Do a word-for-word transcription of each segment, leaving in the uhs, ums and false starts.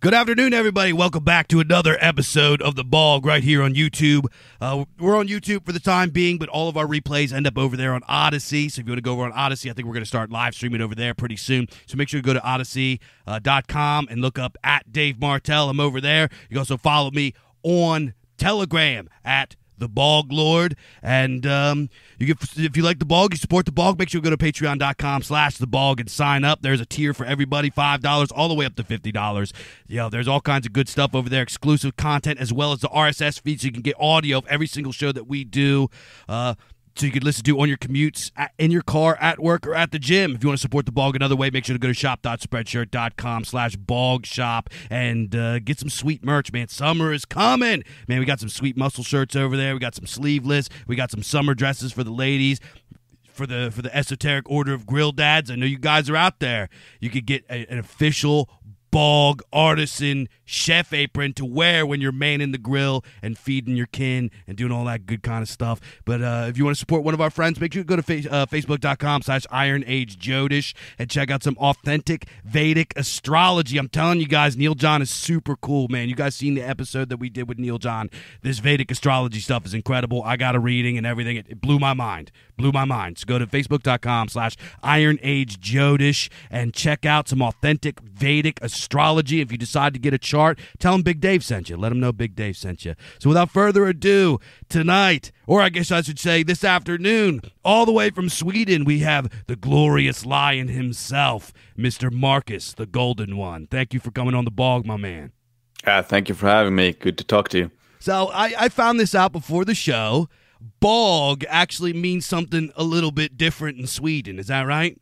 Good afternoon, everybody. Welcome back to another episode of The Bog right here on YouTube. Uh, we're on YouTube for the time being, but all of our replays end up over there on Odyssey. So if you want to go over on Odyssey, I think we're going to start live streaming over there pretty soon. So make sure you go to odyssey dot com and look up at Dave Martell. I'm over there. You can also follow me on Telegram at The Bog Lord, and um, you get, if you like The Bog, you support The Bog, make sure you go to patreon.com slash The Bog and sign up. There's a tier for everybody, five dollars all the way up to fifty dollars. You know, there's all kinds of good stuff over there, exclusive content, as well as the R S S feed, so you can get audio of every single show that we do. Uh, So you can listen to on your commutes, at, in your car, at work, or at the gym. If you want to support The Bog another way, make sure to go to shop.spreadshirt.com slash bog shop and uh, get some sweet merch, man. Summer is coming. Man, we got some sweet muscle shirts over there. We got some sleeveless. We got some summer dresses for the ladies. For the for the esoteric order of grill dads, I know you guys are out there. You could get a, an official Bog artisan chef apron to wear when you're manning the grill and feeding your kin and doing all that good kind of stuff. But uh, if you want to support one of our friends, make sure you go to fa- uh, facebook.com slash Iron Age Jodish and check out some authentic Vedic astrology. I'm telling you guys, Neil John is super cool, man. You guys seen the episode that we did with Neil John? This Vedic astrology stuff is incredible. I got a reading and everything. It, it blew my mind. Blew my mind. So go to facebook.com slash Iron Age Jodish and check out some authentic Vedic astrology. If you decide to get a chart, tell them Big Dave sent you. Let them know Big Dave sent you. So without further ado, tonight, or I guess I should say this afternoon, all the way from Sweden, we have the glorious lion himself, Mister Marcus, the Golden One. Thank you for coming on The Bog, my man. Uh, thank you for having me. Good to talk to you. So I, I found this out before the show. Bog actually means something a little bit different in Sweden. Is that right?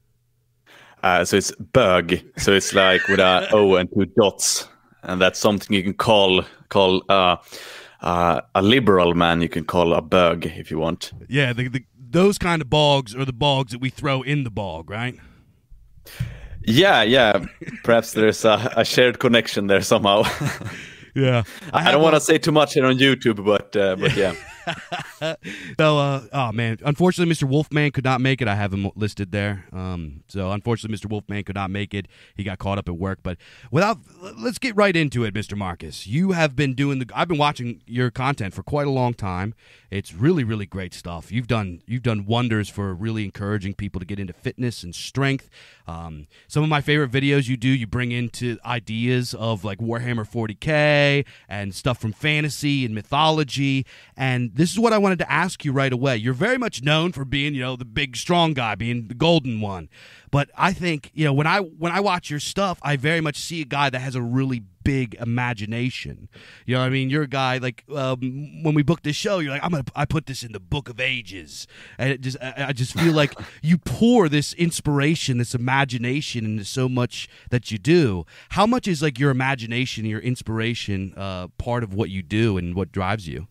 Uh, so it's bug. So it's like with a O and two dots. And that's something you can call call uh, uh, a liberal man. You can call a bug if you want. Yeah, the, the, those kind of bogs are the bogs that we throw in the bog, right? Yeah, yeah. Perhaps there's a, a shared connection there somehow. Yeah. I, I don't want to say too much here on YouTube, but uh, but yeah. so, uh, oh man, unfortunately, Mister Wolfman could not make it. I have him listed there. Um, so, unfortunately, Mister Wolfman could not make it. He got caught up at work. But without, let's get right into it, Mister Marcus. You have been doing the. I've been watching your content for quite a long time. It's really, really great stuff. You've done, you've done wonders for really encouraging people to get into fitness and strength. Um, some of my favorite videos you do, you bring into ideas of like Warhammer forty K and stuff from fantasy and mythology. And this is what I wanted to ask you right away. You're very much known for being, you know, the big strong guy, being the golden one. But I think, you know, when I when I watch your stuff, I very much see a guy that has a really big imagination. You know what I mean? You're a guy like um, when we booked this show, you're like, I'm gonna I put this in the book of ages, and it just I, I just feel like you pour this inspiration, this imagination into so much that you do. How much is like your imagination, your inspiration, uh, part of what you do and what drives you?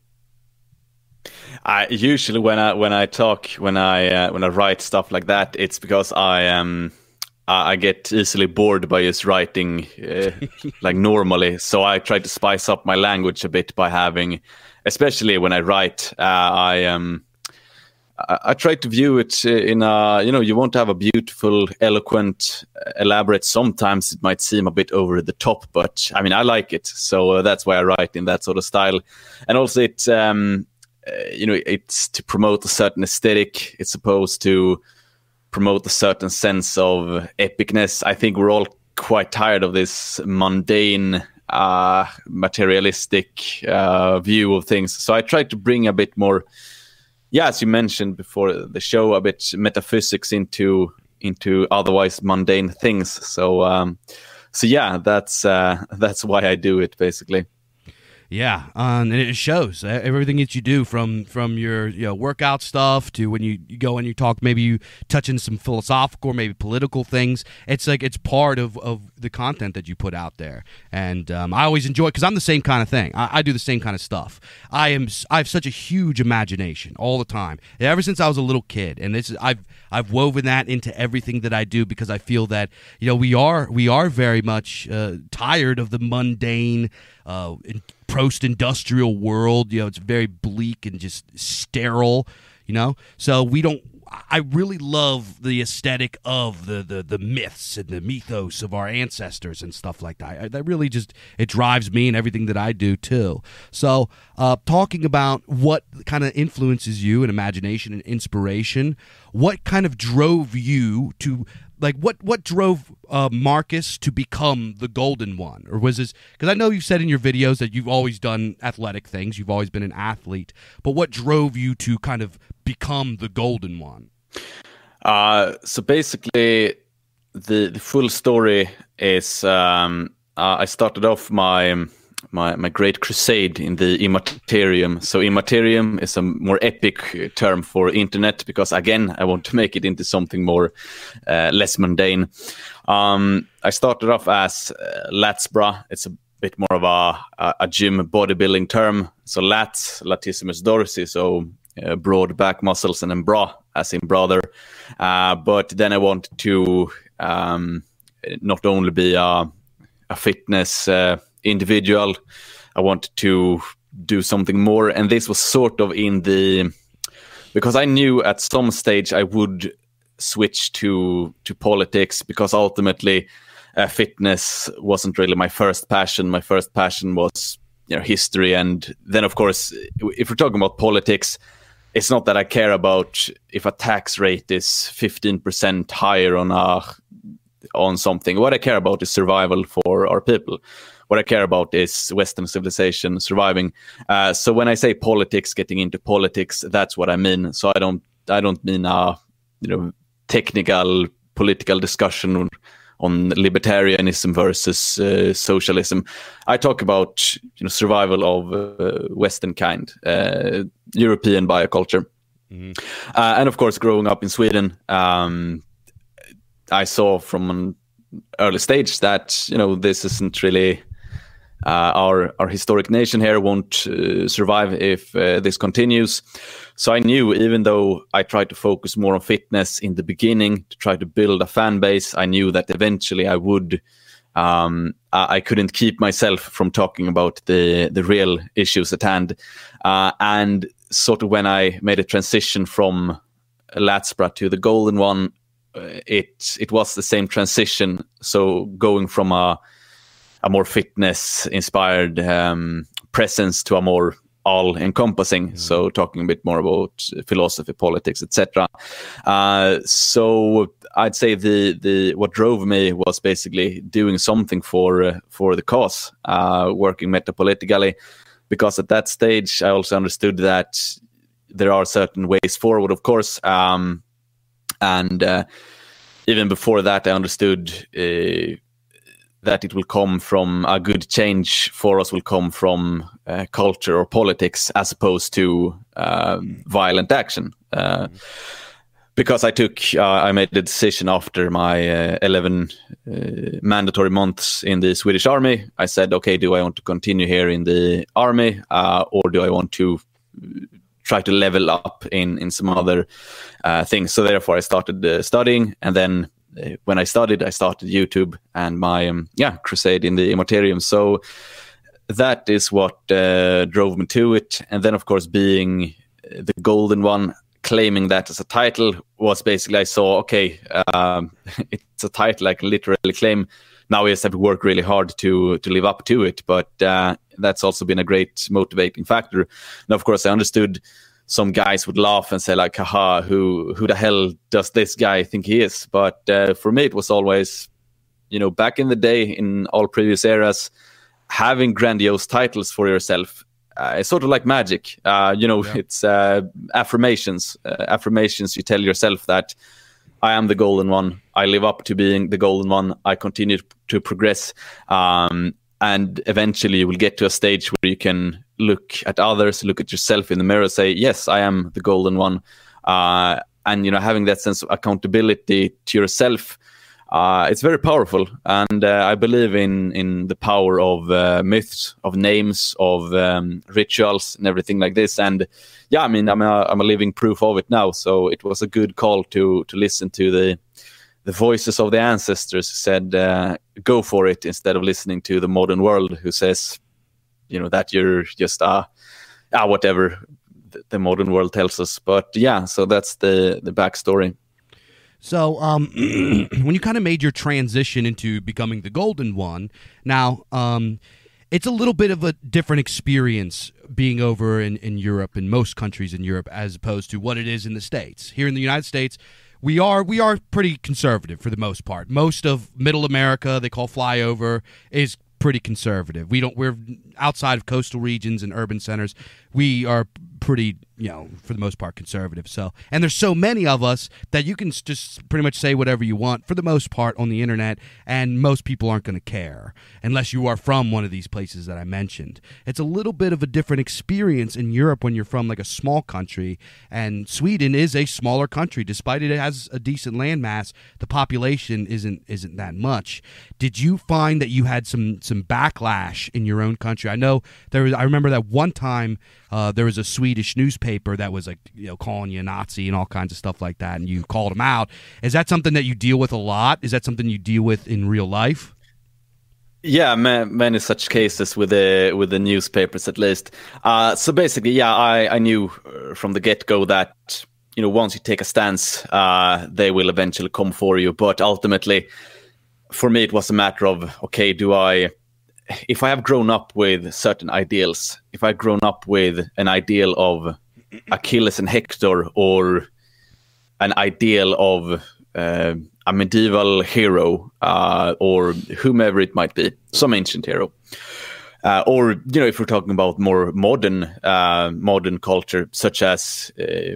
I usually when I when I talk when I uh, when I write stuff like that, it's because I um I get easily bored by just writing uh, like normally. So I try to spice up my language a bit by having, especially when I write, uh, I um I, I try to view it in a, you know, you want to have a beautiful, eloquent, elaborate. Sometimes it might seem a bit over the top, but I mean I like it. So uh, that's why I write in that sort of style, and also it um. Uh, you know, it's to promote a certain aesthetic. It's supposed to promote a certain sense of epicness. I think we're all quite tired of this mundane, uh, materialistic uh, view of things. So I try to bring a bit more, yeah, as you mentioned before the show, a bit metaphysics into into otherwise mundane things. So, um, so yeah, that's uh, that's why I do it, basically. Yeah, um, and it shows everything that you do, from from your you know workout stuff to when you, you go and you talk, maybe you touch into some philosophical or maybe political things. It's like it's part of, of the content that you put out there, and um, I always enjoy it because I'm the same kind of thing. I, I do the same kind of stuff. I am I have such a huge imagination all the time, ever since I was a little kid, and this is I've I've woven that into everything that I do because I feel that you know we are we are very much uh, tired of the mundane. Uh, in, post-industrial world, you know, it's very bleak and just sterile, you know. So we don't. I really love the aesthetic of the, the, the myths and the mythos of our ancestors and stuff like that. I, that really just, it drives me and everything that I do too. So uh, talking about what kind of influences you in imagination and inspiration, what kind of drove you to, like, what, what drove uh, Marcus to become the Golden One? Or was this, because I know you've said in your videos that you've always done athletic things, you've always been an athlete, but what drove you to kind of become the Golden One? Uh, so basically, the, the full story is um, uh, I started off my... My, my great crusade in the Immaterium. So Immaterium is a more epic term for internet because, again, I want to make it into something more uh, less mundane. Um, I started off as uh, Latsbra. It's a bit more of a, a, a gym bodybuilding term. So lats, latissimus dorsi, so uh, broad back muscles, and then bra, as in brother. Uh, but then I wanted to um, not only be a, a fitness uh, individual, I wanted to do something more, and this was sort of in the, because I knew at some stage I would switch to to politics, because ultimately uh, fitness wasn't really my first passion. My first passion was, you know, history, and then of course, if we're talking about politics, it's not that I care about if a tax rate is fifteen percent higher on a on something. What I care about is survival for our people. What I care about is Western civilization surviving. Uh, so when I say politics, getting into politics, that's what I mean. So I don't, I don't mean a, you know, technical political discussion on, on libertarianism versus uh, socialism. I talk about, you know, survival of uh, Western kind, uh, European bioculture, mm-hmm. uh, and of course, growing up in Sweden, um, I saw from an early stage that, you know, this isn't really. Uh, our our historic nation here won't uh, survive if uh, this continues. So I knew, even though I tried to focus more on fitness in the beginning to try to build a fan base, I knew that eventually I would. Um, I, I couldn't keep myself from talking about the the real issues at hand. Uh, and sort of when I made a transition from Latsbra to the Golden One, uh, it it was the same transition. So going from a a more fitness-inspired um, presence to a more all-encompassing. Mm-hmm. So talking a bit more about philosophy, politics, et cetera. Uh, so I'd say the the what drove me was basically doing something for uh, for the cause, uh, working metapolitically, because at that stage I also understood that there are certain ways forward, of course, um, and uh, even before that I understood. Uh, that it will come from a good change for us will come from uh, culture or politics as opposed to uh, violent action. Uh, mm. Because I took, uh, I made the decision after my uh, eleven uh, mandatory months in the Swedish army. I said, okay, do I want to continue here in the army uh, or do I want to try to level up in, in some other uh, things? So therefore I started uh, studying, and then when I studied, I started YouTube and my um, yeah crusade in the Immaterium. So that is what uh, drove me to it. And then, of course, being the Golden One, claiming that as a title was basically, I saw, okay, um, it's a title I can literally claim. Now I just have to work really hard to to live up to it. But uh, that's also been a great motivating factor. And of course, I understood some guys would laugh and say like, haha, who who the hell does this guy think he is? But uh, for me, it was always, you know, back in the day, in all previous eras, having grandiose titles for yourself, uh, it's sort of like magic. Uh, you know, yeah. It's uh, affirmations. Uh, affirmations you tell yourself that I am the Golden One. I live up to being the Golden One. I continue to progress. Um, and eventually you will get to a stage where you can look at others, look at yourself in the mirror, say, yes, I am the Golden One. Uh, and, you know, having that sense of accountability to yourself, uh, it's very powerful. And uh, I believe in, in the power of uh, myths, of names, of um, rituals and everything like this. And yeah, I mean, I'm a, I'm a living proof of it now. So it was a good call to to listen to the the voices of the ancestors who said, uh, go for it, instead of listening to the modern world who says, you know, that you're just, uh, ah, whatever, the modern world tells us. But yeah, so that's the the backstory. So um, when you kind of made your transition into becoming the Golden One, now um, it's a little bit of a different experience being over in, in Europe, in most countries in Europe, as opposed to what it is in the States. Here in the United States, we are we are pretty conservative for the most part. Most of Middle America, they call flyover, is pretty conservative. We don't we're outside of coastal regions and urban centers. We are pretty, you know, for the most part conservative. So, and there's so many of us that you can just pretty much say whatever you want for the most part on the internet, and most people aren't going to care unless you are from one of these places that I mentioned. It's a little bit of a different experience in Europe when you're from like a small country, and Sweden is a smaller country. Despite it has a decent landmass, the population isn't isn't that much. Did you find that you had some some backlash in your own country? I know there was, I remember that one time uh, there was a Swedish newspaper that was like, you know, calling you a Nazi and all kinds of stuff like that, and you called them out. Is that something that you deal with a lot? Is that something you deal with in real life? Yeah, ma- many such cases with the with the newspapers, at least. Uh, so basically, yeah, I, I knew from the get-go that, you know, once you take a stance, uh, they will eventually come for you. But ultimately, for me, it was a matter of, okay, do I, if I have grown up with certain ideals, if I've grown up with an ideal of Achilles and Hector, or an ideal of uh, a medieval hero, uh, or whomever it might be, some ancient hero, uh, or, you know, if we're talking about more modern, uh, modern culture, such as, uh,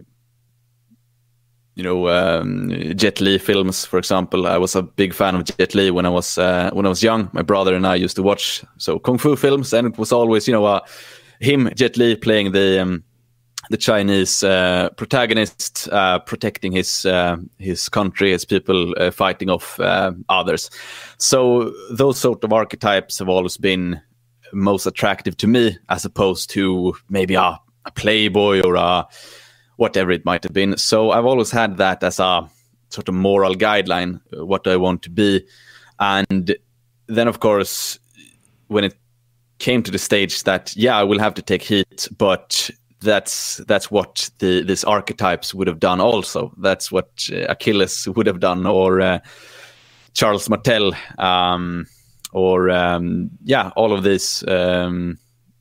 you know, um, Jet Li films, for example. I was a big fan of Jet Li when I was uh, when I was young. My brother and I used to watch so kung fu films, and it was always, you know, uh, him, Jet Li, playing the um, the Chinese uh, protagonist, uh, protecting his uh, his country, his people, uh, fighting off uh, others. So those sort of archetypes have always been most attractive to me, as opposed to maybe a, a playboy or a whatever it might have been. So I've always had that as a sort of moral guideline, what do I want to be. And then, of course, when it came to the stage that, yeah, I will have to take heat, but that's that's what the these archetypes would have done also. That's what uh, Achilles would have done, or uh, Charles Martel, um, or, um, yeah, all of these um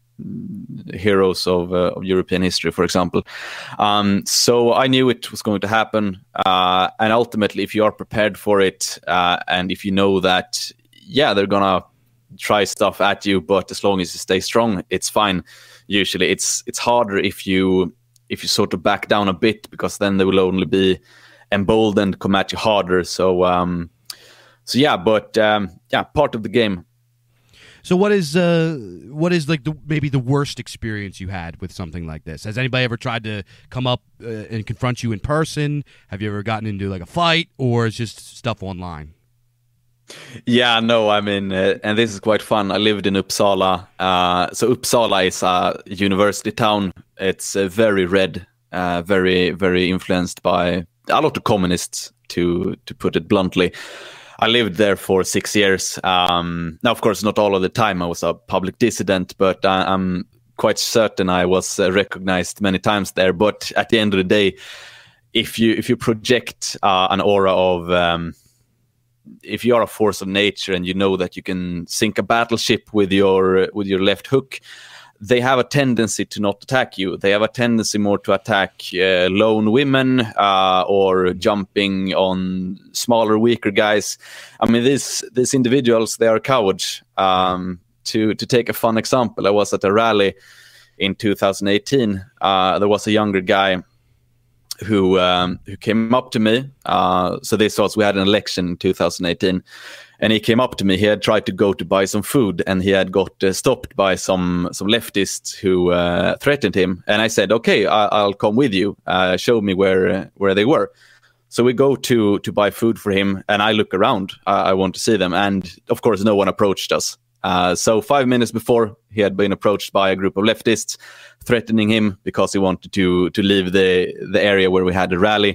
heroes of, uh, of European history, for example. Um, so I knew it was going to happen. Uh, and ultimately, if you are prepared for it, uh, and if you know that, yeah, they're going to try stuff at you, but as long as you stay strong, it's fine. Usually it's it's harder if you if you sort of back down a bit, because then they will only be emboldened, come at you harder. So, um, so yeah, but um, yeah, part of the game. So what is uh what is like the maybe the worst experience you had with something like this? Has anybody ever tried to come up uh, and confront you in person? Have you ever gotten into like a fight, or is just stuff online? Yeah, no, I mean, uh, and this is quite fun. I lived in Uppsala. Uh, so Uppsala is a university town. It's uh, very red, uh, very, very influenced by a lot of communists, to to put it bluntly. I lived there for six years. Um, now, of course, not all of the time I was a public dissident, but I, I'm quite certain I was uh, recognized many times there. But at the end of the day, if you if you project uh, an aura of, um, if you are a force of nature and you know that you can sink a battleship with your with your left hook, they have a tendency to not attack you. They have a tendency more to attack uh, lone women, uh, or jumping on smaller, weaker guys. I mean, these these individuals, they are cowards. Um, to to take a fun example, I was at a rally in two thousand eighteen. Uh, there was a younger guy who um, who came up to me. Uh, so this was, we had an election in two thousand eighteen. And he came up to me. He had tried to go to buy some food, and he had got uh, stopped by some some leftists who uh, threatened him. And I said, "Okay, I- I'll come with you. Uh, show me where uh, where they were." So we go to to buy food for him, and I look around. Uh, I want to see them, and of course, no one approached us. Uh, so five minutes before, he had been approached by a group of leftists, threatening him because he wanted to to leave the the area where we had the rally.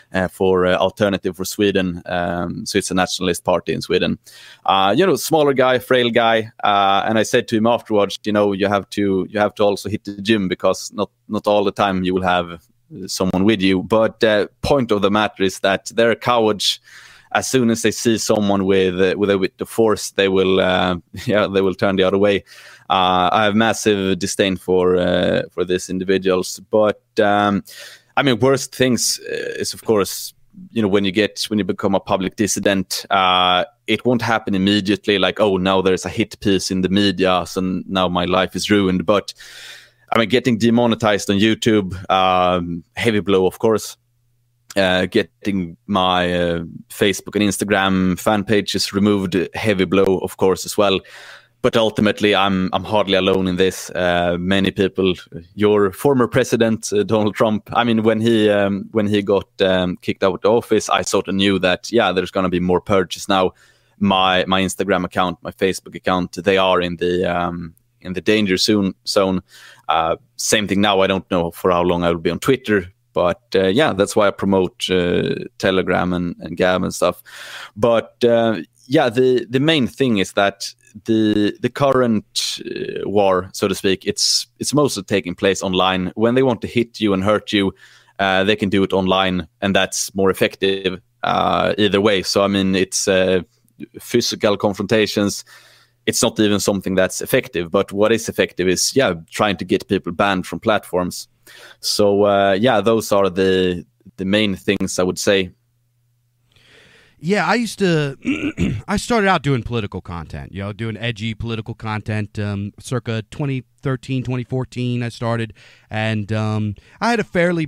uh, for uh, Alternative for Sweden. Um, so it's a nationalist party in Sweden. Uh, you know, smaller guy, frail guy, uh, and I said to him afterwards, you know, you have to you have to also hit the gym, because not not all the time you will have someone with you. But uh, point of the matter is that they're cowards. As soon as they see someone with uh, with a with the force, they will uh, yeah they will turn the other way. Uh, I have massive disdain for uh, for these individuals. But um, I mean, worst things is, of course, you know, when you get when you become a public dissident, uh, it won't happen immediately. Like, oh, now there's a hit piece in the media, so now my life is ruined. But I mean, getting demonetized on YouTube, um, heavy blow, of course. Uh, getting my uh, Facebook and Instagram fan pages removed, heavy blow, of course, as well. But ultimately, I'm I'm hardly alone in this. Uh, many people, your former president uh, Donald Trump. I mean, when he um, when he got um, kicked out of the office, I sort of knew that yeah, there's going to be more purges now. My my Instagram account, my Facebook account, they are in the um, in the danger zone. Zone. Uh, same thing now. I don't know for how long I will be on Twitter. But uh, yeah, that's why I promote uh, Telegram and, and Gab and stuff. But uh, yeah, the, the main thing is that the the current uh, war, so to speak, it's it's mostly taking place online. When they want to hit you and hurt you, uh, they can do it online, and that's more effective uh, either way. So I mean, it's uh, physical confrontations. It's not even something that's effective. But what is effective is yeah, trying to get people banned from platforms. So uh, yeah, those are the the main things I would say. Yeah, I used to. I started out doing political content, you know, doing edgy political content. Um, circa twenty thirteen, twenty fourteen, I started, and um, I had a fairly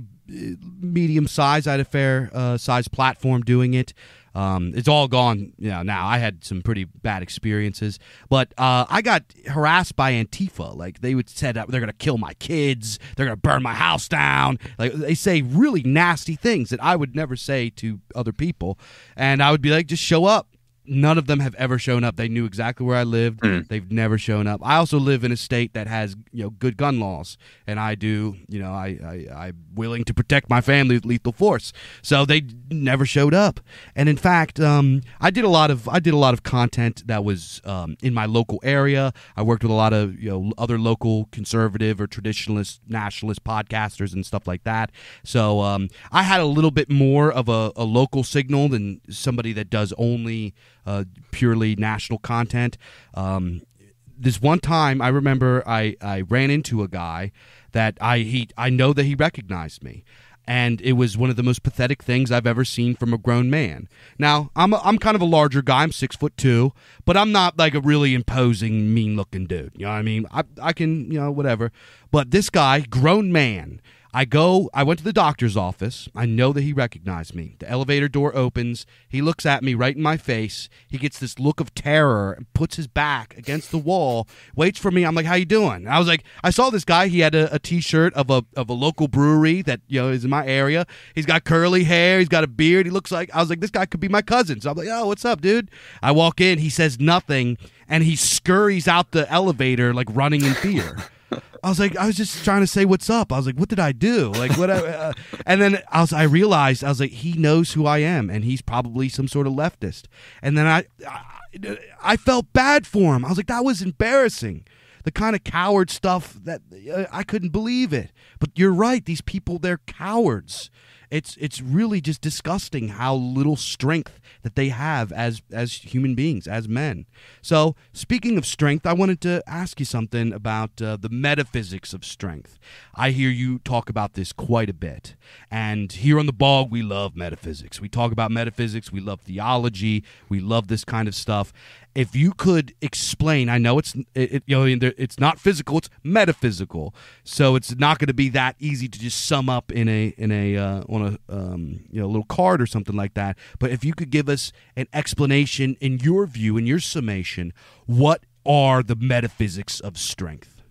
medium size. I had a fair uh, size platform doing it. Um, it's all gone, you know, now. I had some pretty bad experiences, but uh, I got harassed by Antifa. Like, they would say that they're going to kill my kids, they're going to burn my house down. Like, they say really nasty things that I would never say to other people, and I would be like, just show up. None of them have ever shown up. They knew exactly where I lived. Mm. They've never shown up. I also live in a state that has, you know, good gun laws, and I do, you know, I, I, I'm willing to protect my family with lethal force. So they never showed up. And in fact, um, I did a lot of I did a lot of content that was um, in my local area. I worked with a lot of, you know, other local conservative or traditionalist, nationalist podcasters and stuff like that. So um, I had a little bit more of a, a local signal than somebody that does only Uh, purely national content. Um, this one time, I remember I, I ran into a guy that I he I know that he recognized me, and it was one of the most pathetic things I've ever seen from a grown man. Now, I'm a, I'm kind of a larger guy. I'm six foot two, but I'm not like a really imposing, mean looking dude. You know what I mean? I I can, you know, whatever. But this guy, grown man. I go, I went to the doctor's office. I know that he recognized me. The elevator door opens. He looks at me right in my face. He gets this look of terror and puts his back against the wall, waits for me. I'm like, how you doing? And I was like, I saw this guy. He had a, a T-shirt of a of a local brewery that, you know, is in my area. He's got curly hair. He's got a beard. He looks like, I was like, this guy could be my cousin. So I'm like, oh, what's up, dude? I walk in. He says nothing, and he scurries out the elevator like running in fear. I was like, I was just trying to say what's up. I was like, what did I do? Like, what? I, uh, and then I was, I realized, I was like, he knows who I am, and he's probably some sort of leftist. And then I, I, I felt bad for him. I was like, that was embarrassing. The kind of coward stuff that uh, I couldn't believe it. But you're right. These people, they're cowards. It's it's really just disgusting how little strength that they have as as human beings, as men. So, speaking of strength, I wanted to ask you something about uh, the metaphysics of strength. I hear you talk about this quite a bit. And here on The Bog, we love metaphysics. We talk about metaphysics. We love theology. We love this kind of stuff. If you could explain, I know it's it, you know it's not physical, it's metaphysical, so it's not going to be that easy to just sum up in a in a uh, on a um, you know little card or something like that. But if you could give us an explanation in your view, in your summation, what are the metaphysics of strength?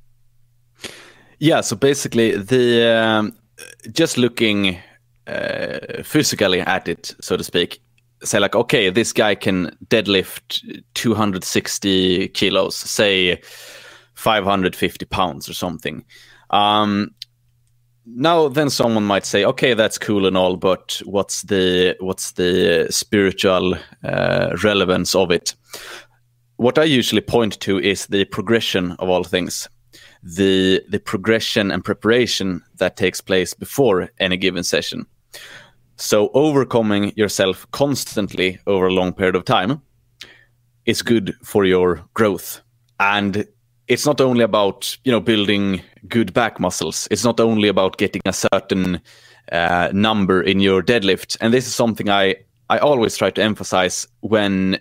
Yeah, so basically, the um, just looking uh, physically at it, so to speak. Say like, okay, this guy can deadlift two hundred sixty kilos, say five hundred fifty pounds or something. Um, now then someone might say, okay, that's cool and all, but what's the what's the spiritual uh, relevance of it? What I usually point to is the progression of all things, the the progression and preparation that takes place before any given session. So overcoming yourself constantly over a long period of time is good for your growth. And it's not only about, you know, building good back muscles. It's not only about getting a certain uh, number in your deadlift. And this is something I, I always try to emphasize when,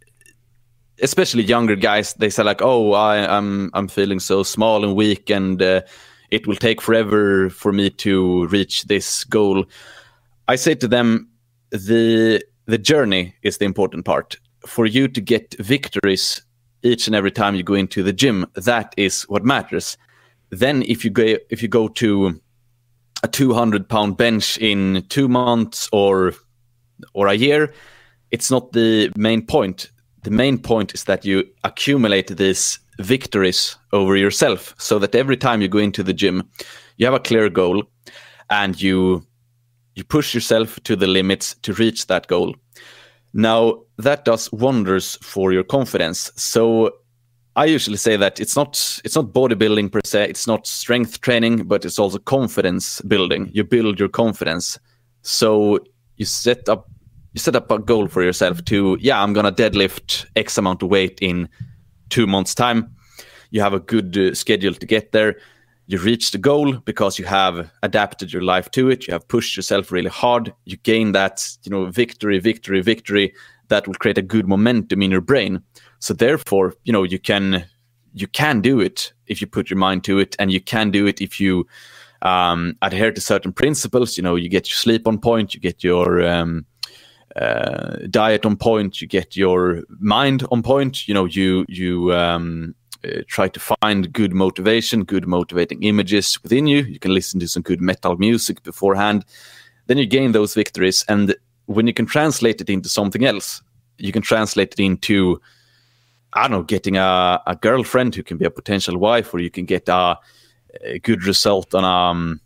especially younger guys, they say like, oh, I, I'm I'm feeling so small and weak, and uh, it will take forever for me to reach this goal. I say to them, the the journey is the important part. For you to get victories each and every time you go into the gym, that is what matters. Then if you go if you go to a two hundred pound bench in two months or or a year, it's not the main point. The main point is that you accumulate these victories over yourself, so that every time you go into the gym, you have a clear goal, and you you push yourself to the limits to reach that goal. Now, that does wonders for your confidence. So I usually say that it's not it's not bodybuilding per se, it's not strength training, but it's also confidence building. You build your confidence. So you set up you set up a goal for yourself to, yeah, I'm gonna deadlift X amount of weight in two months' time. You have a good uh, schedule to get there. You reach the goal because you have adapted your life to it. You have pushed yourself really hard. You gain that, you know, victory, victory, victory. That will create a good momentum in your brain. So therefore, you know, you can you can do it if you put your mind to it, and you can do it if you um, adhere to certain principles. You know, you get your sleep on point, you get your um, uh, diet on point, you get your mind on point. You know, you you um, uh, try to find good motivation, good motivating images within you. You can listen to some good metal music beforehand. Then you gain those victories, and when you can translate it into something else, you can translate it into, I don't know, getting a, a girlfriend who can be a potential wife, or you can get a, a good result on a um,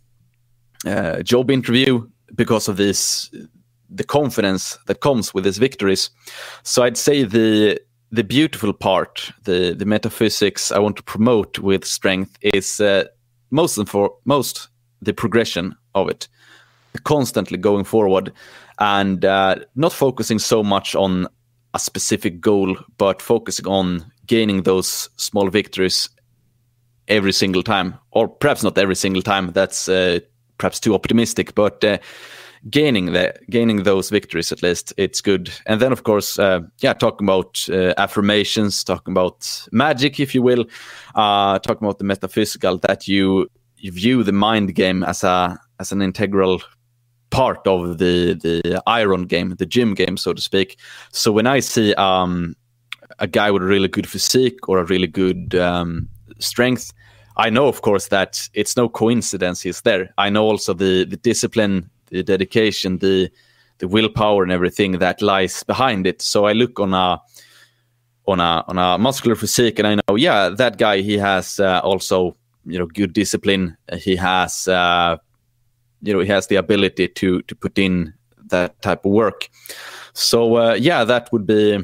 uh, job interview because of this, the confidence that comes with these victories. So I'd say the the beautiful part, the the metaphysics I want to promote with strength is uh, most and for most the progression of it, constantly going forward, and uh, not focusing so much on a specific goal, but focusing on gaining those small victories every single time, or perhaps not every single time. That's uh, perhaps too optimistic, but uh, gaining the gaining those victories at least, it's good. And then, of course, uh, yeah, talking about uh, affirmations, talking about magic, if you will, uh, talking about the metaphysical, that you you view the mind game as a as an integral part of the the iron game, the gym game, so to speak. So when I see um, a guy with a really good physique or a really good um, strength, I know, of course, that it's no coincidence he's there. I know also the the discipline, the dedication, the the willpower, and everything that lies behind it. So I look on a on a on a muscular physique, and I know, yeah, that guy, he has uh, also, you know, good discipline. He has. Uh, You know, he has the ability to to put in that type of work. So uh, yeah, that would be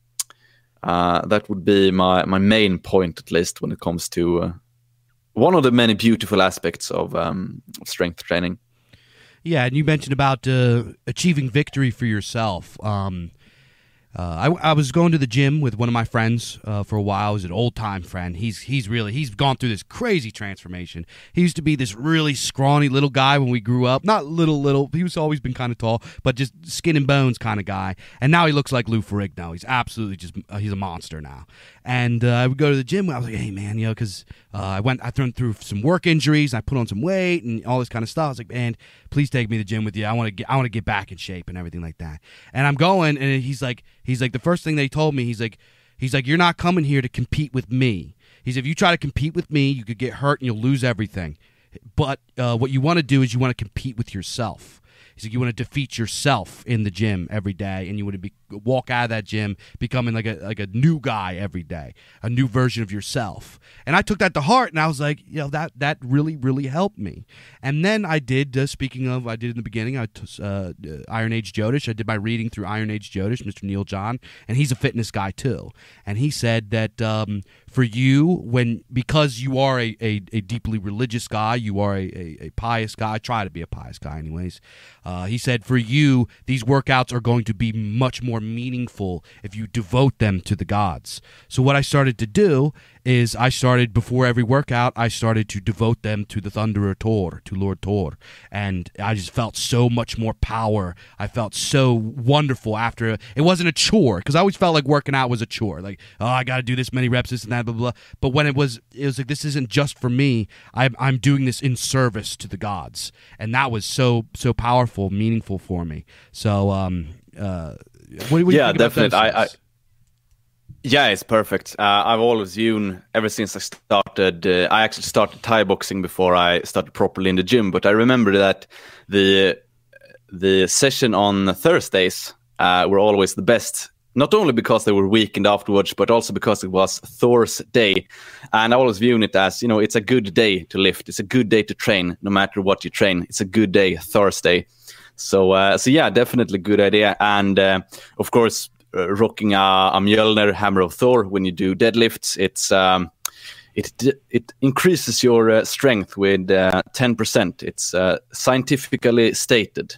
uh, that would be my my main point, at least when it comes to uh, one of the many beautiful aspects of um, strength training. Yeah, and you mentioned about uh, achieving victory for yourself. Um, Uh, I, I was going to the gym with one of my friends uh, for a while. He was an old-time friend. He's he's really he's gone through this crazy transformation. He used to be this really scrawny little guy when we grew up. Not little little. He was always been kind of tall, but just skin and bones kind of guy. And now he looks like Lou Ferrigno. He's absolutely just uh, he's a monster now. And uh, I would go to the gym. I was like, hey man, you know, because uh, I went I thrown through some work injuries. And I put on some weight and all this kind of stuff. I was like, man, please take me to the gym with you. I want to get I want to get back in shape and everything like that. And I'm going, and he's like. He's like, the first thing they told me, he's like, he's like, you're not coming here to compete with me. He said, if you try to compete with me, you could get hurt and you'll lose everything. But uh, what you want to do is you want to compete with yourself. He's like, you want to defeat yourself in the gym every day, and you want to be walk out of that gym becoming like a like a new guy every day, a new version of yourself. And I took that to heart, and I was like, you know, that that really really helped me. And then I did. Uh, speaking of, I did in the beginning. I t- uh, Iron Age Jodish. I did my reading through Iron Age Jodish, Mister Neil John, and he's a fitness guy too. And he said that um, for you, when because you are a, a, a deeply religious guy, you are a, a, a pious guy. I try to be a pious guy, anyways. Uh, he said for you, these workouts are going to be much more meaningful if you devote them to the gods. So what I started to do is I started, before every workout, I started to devote them to the Thunderer Tor, to Lord Tor. And I just felt so much more power. I felt so wonderful after. It wasn't a chore, because I always felt like working out was a chore. Like, oh, I got to do this many reps, this and that, blah, blah, blah. But when it was, it was like, this isn't just for me. I'm, I'm doing this in service to the gods. And that was so, so powerful, meaningful for me. So, um, uh, what, what do you yeah, think about definitely. those I, I things? Yeah, it's perfect. Uh, I've always known ever since I started. Uh, I actually started Thai boxing before I started properly in the gym. But I remember that the the session on Thursdays uh, were always the best. Not only because they were weekend afterwards, but also because it was Thor's day. And I always viewed it as, you know, it's a good day to lift. It's a good day to train, no matter what you train. It's a good day, Thursday. So, uh, so yeah, definitely good idea. And uh, of course, uh, rocking a, a Mjolnir Hammer of Thor when you do deadlifts, it's um, it it increases your uh, strength with uh, ten percent. It's uh, scientifically stated.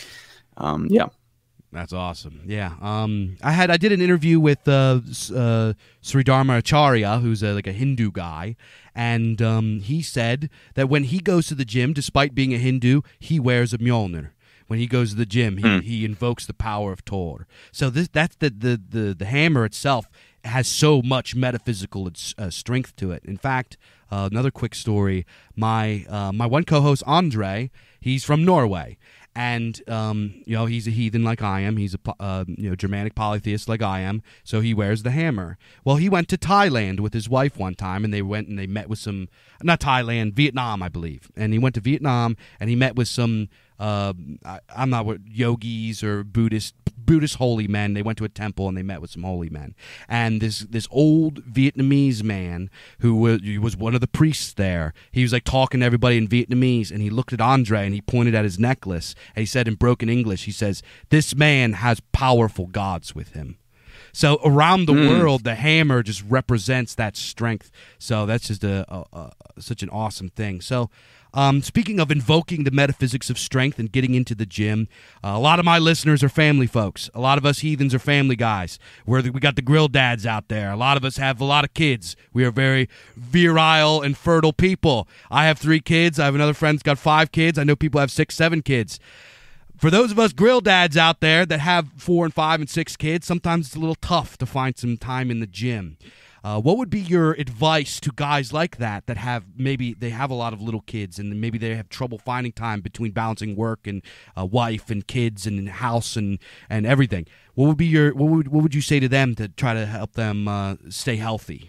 Um, yeah. That's awesome. Yeah. Um, I had I did an interview with uh, uh, Sridharma Acharya, who's a, like a Hindu guy, and um, he said that when he goes to the gym, despite being a Hindu, he wears a Mjolnir. When he goes to the gym, he, mm. he invokes the power of Thor. So this that's the the the, the hammer itself has so much metaphysical uh, strength to it. In fact, uh, another quick story: my uh, my one co-host Andre, he's from Norway. And, um, you know, he's a heathen like I am. He's a, uh, you know, Germanic polytheist like I am. So he wears the hammer. Well, he went to Thailand with his wife one time, and they went and they met with some, not Thailand, Vietnam, I believe. And he went to Vietnam, and he met with some, uh, I, I'm not what, yogis or Buddhist, Buddhist holy men. They went to a temple, and they met with some holy men. And this this old Vietnamese man who was, he was one of the priests there, he was like talking to everybody in Vietnamese, and he looked at Andre, and he pointed at his necklace. And he said in broken English, he says, "This man has powerful gods with him." So around the mm. world, the hammer just represents that strength. So that's just a, a, a such an awesome thing. So um, speaking of invoking the metaphysics of strength and getting into the gym, uh, a lot of my listeners are family folks. A lot of us heathens are family guys. We're the, we got the grill dads out there. A lot of us have a lot of kids. We are very virile and fertile people. I have three kids. I have another friend's got five kids. I know people have six, seven kids. For those of us grill dads out there that have four and five and six kids, sometimes it's a little tough to find some time in the gym. Uh, what would be your advice to guys like that that have maybe they have a lot of little kids and maybe they have trouble finding time between balancing work and uh, wife and kids and house and, and everything? What would be your what would what would you say to them to try to help them uh, stay healthy?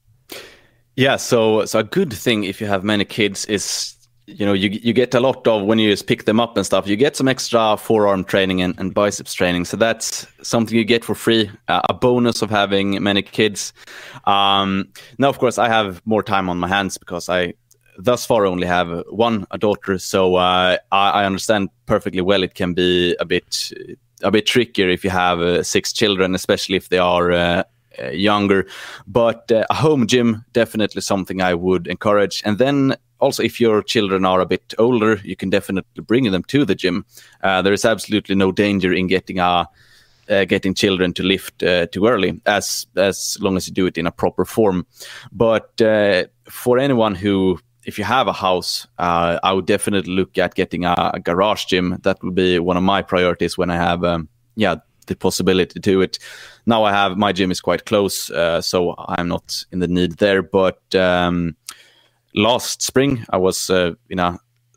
Yeah, so so a good thing if you have many kids is, you know, you you get a lot of, when you just pick them up and stuff, you get some extra forearm training and, and biceps training. So that's something you get for free, uh, a bonus of having many kids. Um, now, of course, I have more time on my hands because I thus far only have one a daughter. So uh, I, I understand perfectly well it can be a bit a bit trickier if you have uh, six children, especially if they are uh, uh, younger. But uh, a home gym, definitely something I would encourage. And then also, if your children are a bit older, you can definitely bring them to the gym. Uh, there is absolutely no danger in getting a, uh, getting children to lift uh, too early, as as long as you do it in a proper form. But uh, for anyone who, if you have a house, uh, I would definitely look at getting a, a garage gym. That would be one of my priorities when I have, um, yeah, the possibility to do it. Now I have, my gym is quite close, uh, so I'm not in the need there. But um, last spring, I was uh, in a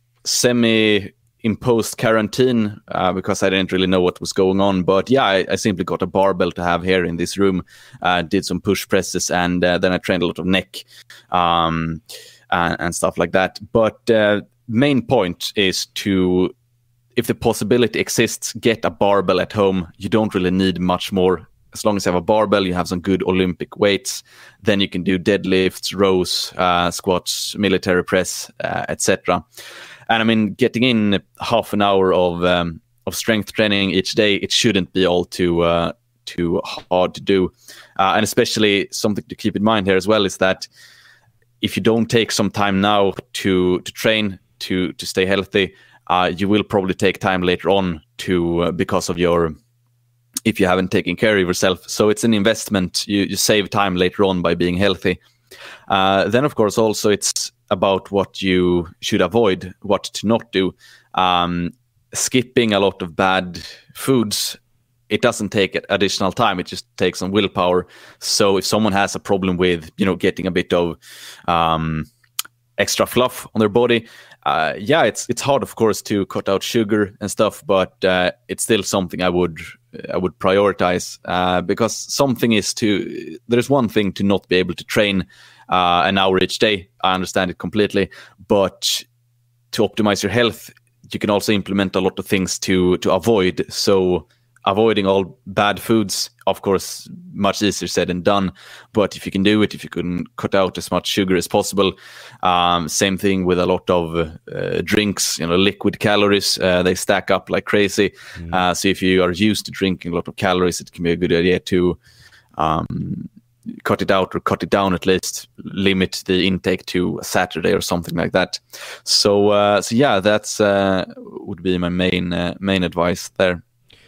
semi-imposed quarantine uh, because I didn't really know what was going on. But yeah, I, I simply got a barbell to have here in this room, uh, did some push presses, and uh, then I trained a lot of neck um, and, and stuff like that. But uh, main point is to if the possibility exists, get a barbell at home. You don't really need much more. As long as you have a barbell, you have some good Olympic weights, then you can do deadlifts, rows, uh, squats, military press, uh, et cetera. And I mean, getting in half an hour of um, of strength training each day, it shouldn't be all too uh, too hard to do. Uh, and especially something to keep in mind here as well is that if you don't take some time now to to train, to to stay healthy, uh, you will probably take time later on to uh, because of your if you haven't taken care of yourself. So it's an investment. You, you save time later on by being healthy. Uh, then, of course, also it's about what you should avoid, what to not do. Um, skipping a lot of bad foods, it doesn't take additional time. It just takes some willpower. So if someone has a problem with, you know, getting a bit of um, extra fluff on their body, uh, yeah, it's it's hard, of course, to cut out sugar and stuff, but uh, it's still something I would I would prioritize uh, because something is to there's one thing to not be able to train uh, an hour each day. I understand it completely, but to optimize your health, you can also implement a lot of things to to avoid. So avoiding all bad foods, of course, much easier said than done. But if you can do it, if you can cut out as much sugar as possible, um, same thing with a lot of uh, drinks, you know, liquid calories, uh, they stack up like crazy. Mm. Uh, so if you are used to drinking a lot of calories, it can be a good idea to um, cut it out or cut it down, at least limit the intake to a Saturday or something like that. So, uh, so yeah, that's uh, would be my main uh, main advice there.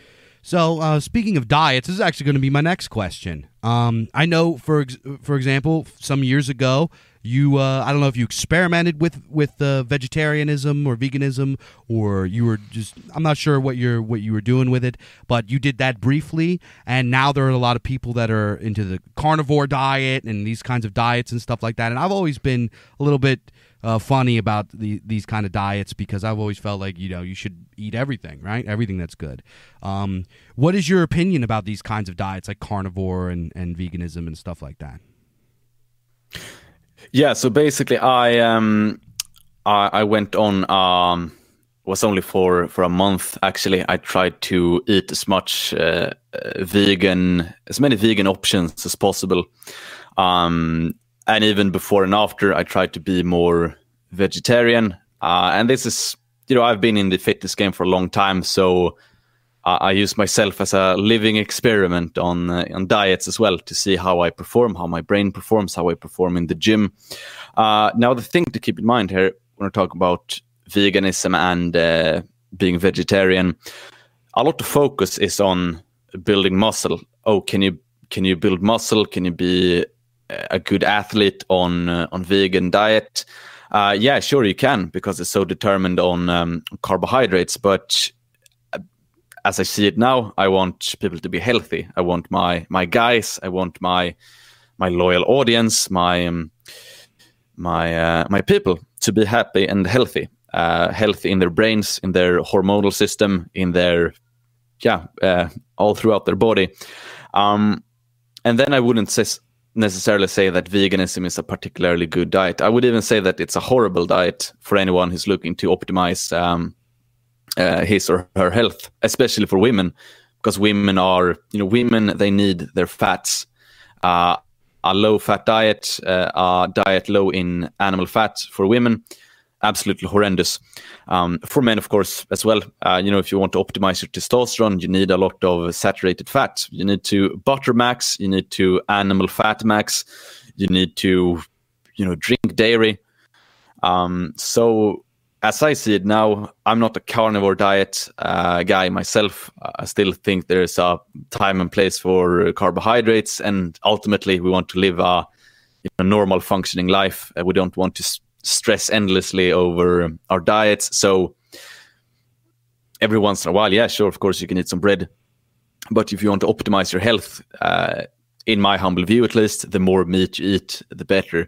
So, uh, speaking of diets, this is actually going to be my next question. Um, I know, for ex- for example, some years ago, you uh, I don't know if you experimented with with uh, vegetarianism or veganism, or you were just I'm not sure what you're what you were doing with it, but you did that briefly. And now there are a lot of people that are into the carnivore diet and these kinds of diets and stuff like that. And I've always been a little bit Uh, funny about the, these kind of diets because I've always felt like, you know, you should eat everything, right? Everything that's good. Um, what is your opinion about these kinds of diets like carnivore and, and veganism and stuff like that? Yeah, so basically I um I, I went on um was only for for a month actually. I tried to eat as much uh, uh, vegan as many vegan options as possible. Um And even before and after, I tried to be more vegetarian. Uh, and this is, you know, I've been in the fitness game for a long time, so uh, I use myself as a living experiment on uh, on diets as well to see how I perform, how my brain performs, how I perform in the gym. Uh, now, the thing to keep in mind here when I talk about veganism and uh, being vegetarian, a lot of focus is on building muscle. Oh, can you can you build muscle? Can you be a good athlete on uh, on vegan diet? Uh, yeah, sure you can, because it's so determined on um, carbohydrates. But uh, as I see it now, I want people to be healthy. I want my my guys. I want my my loyal audience, my um, my uh, my people to be happy and healthy. Uh, healthy in their brains, in their hormonal system, in their yeah, uh, all throughout their body. Um, and then I wouldn't say. necessarily say that veganism is a particularly good diet. I would even say that it's a horrible diet for anyone who's looking to optimize um, uh, his or her health, especially for women, because women are, you know, women, they need their fats. Uh, a low-fat diet, uh, a diet low in animal fat for women, absolutely horrendous. Um, for men, of course, as well. Uh, you know, if you want to optimize your testosterone, you need a lot of saturated fat. You need to butter max. You need to animal fat max. You need to, you know, drink dairy. Um, so as I see it now, I'm not a carnivore diet uh, guy myself. I still think there's a time and place for carbohydrates, and ultimately we want to live a, you know, normal functioning life. Uh, we don't want to St- stress endlessly over our diets. So every once in a while, yeah, sure, of course you can eat some bread, but if you want to optimize your health, uh, in my humble view at least, the more meat you eat, the better.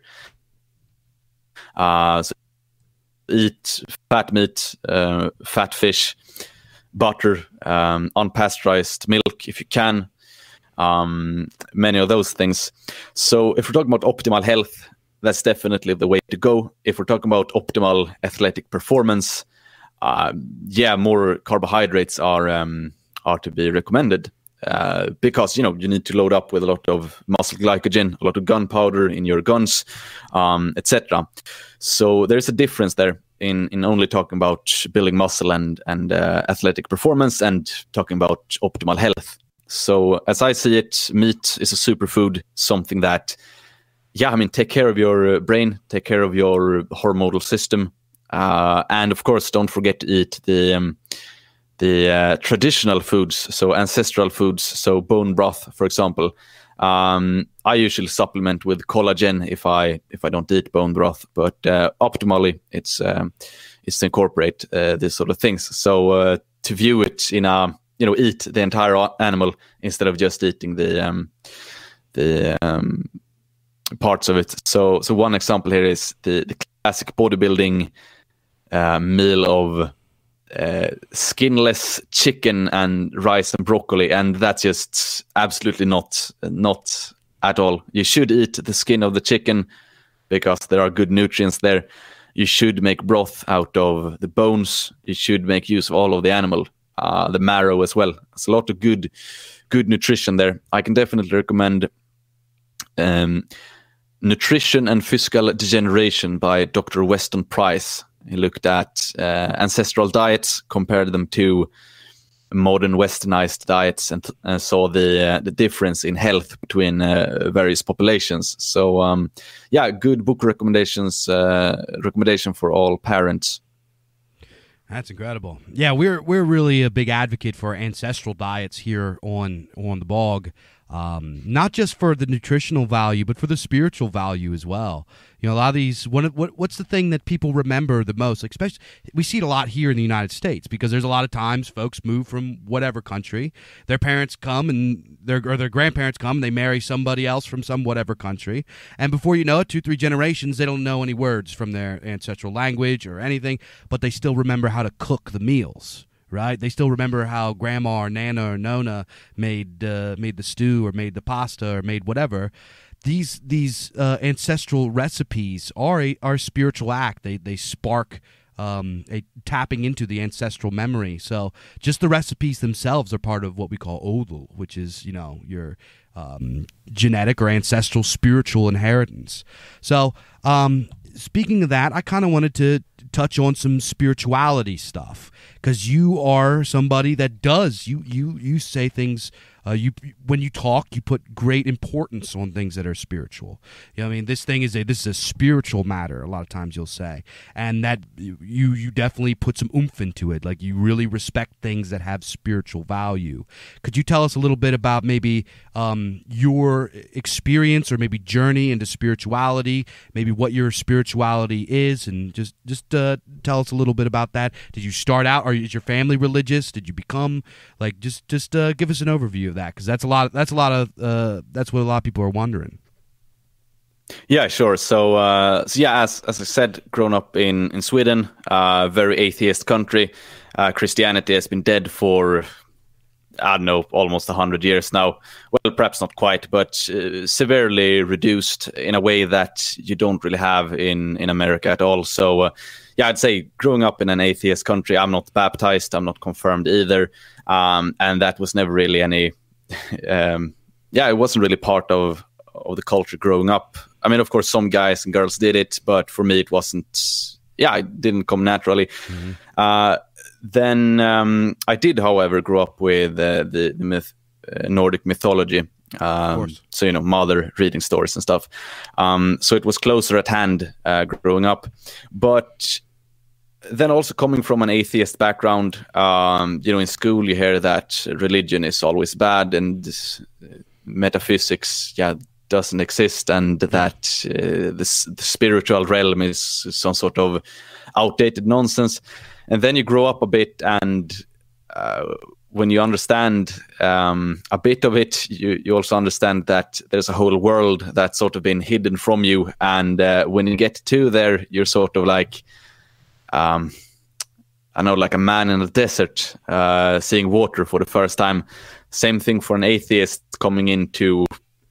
Uh, so eat fat meat, uh, fat fish, butter, um, unpasteurized milk if you can, um, many of those things. So if we're talking about optimal health, that's definitely the way to go. If we're talking about optimal athletic performance, uh, yeah, more carbohydrates are um, are to be recommended. Uh, because you know you need to load up with a lot of muscle glycogen, a lot of gunpowder in your guns, um, et cetera. So there's a difference there in in only talking about building muscle and and uh, athletic performance, and talking about optimal health. So as I see it, meat is a superfood, something that, yeah, I mean, take care of your brain, take care of your hormonal system, uh, and of course, don't forget to eat the um, the uh, traditional foods, so ancestral foods, so bone broth, for example. Um, I usually supplement with collagen if I if I don't eat bone broth, but uh, optimally it's um, it's to incorporate uh, these sort of things. So uh, to view it in a you know eat the entire animal instead of just eating the um, the um, parts of it. So so one example here is the, the classic bodybuilding uh, meal of Uh, skinless chicken and rice and broccoli, and that's just absolutely not not at all. You should eat the skin of the chicken because there are good nutrients there. You should make broth out of the bones. You should make use of all of the animal, uh, the marrow as well. There's a lot of good good nutrition there. I can definitely recommend um, Nutrition and Physical Degeneration by Doctor Weston Price. He looked at uh, ancestral diets, compared them to modern westernized diets, and uh, saw the uh, the difference in health between uh, various populations. So, um, yeah, good book recommendations. Uh, recommendation for all parents. That's incredible. Yeah, we're we're really a big advocate for ancestral diets here on on the Bog. Um, not just for the nutritional value, but for the spiritual value as well. You know, a lot of these, what, what what's the thing that people remember the most? Like, especially, we see it a lot here in the United States, because there's a lot of times folks move from whatever country, their parents come and their or their grandparents come, and they marry somebody else from some whatever country, and before you know it, two, three generations, they don't know any words from their ancestral language or anything, but they still remember how to cook the meals. Right, they still remember how grandma or nana or nona made uh, made the stew or made the pasta or made whatever. These these uh, ancestral recipes are a are a spiritual act. They they spark um, a tapping into the ancestral memory. So just the recipes themselves are part of what we call odel, which is you know your um, genetic or ancestral spiritual inheritance. So um, speaking of that, I kind of wanted to touch on some spirituality stuff, because you are somebody that does you you you say things uh, you when you talk, you put great importance on things that are spiritual. You know, I mean, this thing is a this is a spiritual matter. A lot of times you'll say, and that you you definitely put some oomph into it. Like, you really respect things that have spiritual value. Could you tell us a little bit about maybe um, your experience or maybe journey into spirituality? Maybe what your spirituality is, and just just uh, tell us a little bit about that. Did you start out? Or is your family religious? Did you become like just just uh, give us an overview of that, because that's a lot. Of, that's a lot of uh, that's what a lot of people are wondering. Yeah, sure. So, uh, so yeah, as as I said, grown up in in Sweden, uh, very atheist country. Uh, Christianity has been dead for, I don't know, almost a hundred years now. Well, perhaps not quite, but uh, severely reduced in a way that you don't really have in in America at all. So. Uh, Yeah, I'd say growing up in an atheist country, I'm not baptized, I'm not confirmed either, um, and that was never really any. Um, yeah, it wasn't really part of of the culture growing up. I mean, of course, some guys and girls did it, but for me, it wasn't. Yeah, it didn't come naturally. Mm-hmm. Uh, then um, I did, however, grow up with uh, the, the myth, uh, Nordic mythology. Um, so, you know, mother reading stories and stuff. Um, so it was closer at hand uh, growing up. But then also coming from an atheist background, um, you know, in school you hear that religion is always bad and this, uh, metaphysics, yeah, doesn't exist, and that uh, this, the spiritual realm is some sort of outdated nonsense. And then you grow up a bit, and uh, when you understand um, a bit of it, you, you also understand that there's a whole world that's sort of been hidden from you. And uh, when you get to there, you're sort of like, um, I know, like a man in a desert, uh, seeing water for the first time. Same thing for an atheist coming into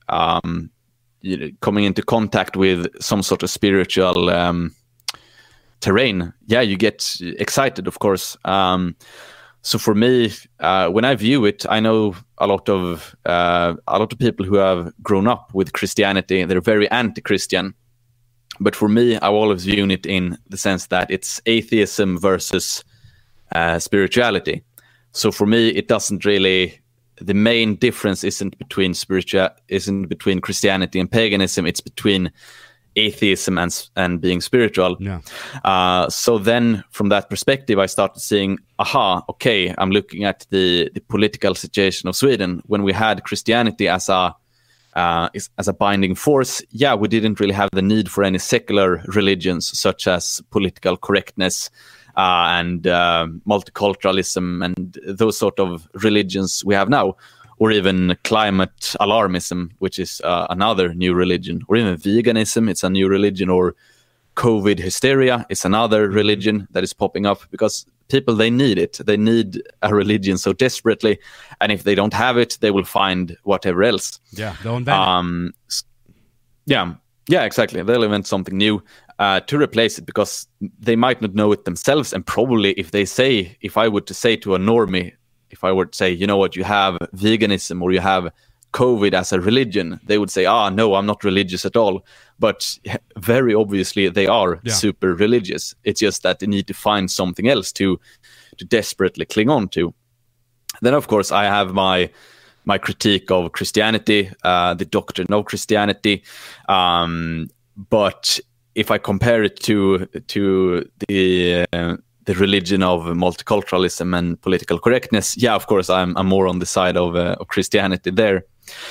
um, you know, coming into contact with some sort of spiritual um, terrain, yeah, you get excited, of course. Um, so for me, uh, when I view it, I know a lot of uh, a lot of people who have grown up with Christianity. They're very anti-Christian, but for me, I always view it in the sense that it's atheism versus uh, spirituality. So for me, it doesn't really. The main difference isn't between spiritual, isn't between Christianity and paganism. It's between atheism and and being spiritual. Yeah. Uh, so then, from that perspective, I started seeing, aha, okay, I'm looking at the the political situation of Sweden. When we had Christianity as a uh, as a binding force, yeah, we didn't really have the need for any secular religions such as political correctness. Uh, and uh, multiculturalism and those sort of religions we have now, or even climate alarmism, which is uh, another new religion, or even veganism, it's a new religion, or COVID hysteria is another religion that is popping up because people, they need it. They need a religion so desperately, and if they don't have it, they will find whatever else. Yeah, they'll invent um, it. Yeah, yeah, exactly. They'll invent something new. Uh, to replace it because they might not know it themselves, and probably if they say, if I were to say to a normie, if I were to say, you know what, you have veganism or you have COVID as a religion, they would say, ah, no, I'm not religious at all. But very obviously they are yeah. super religious. It's just that they need to find something else to to desperately cling on to. Then, of course, I have my my critique of Christianity, uh, the doctrine of Christianity, um, but if I compare it to to the uh, the religion of multiculturalism and political correctness, yeah, of course, I'm I'm more on the side of uh, of Christianity there.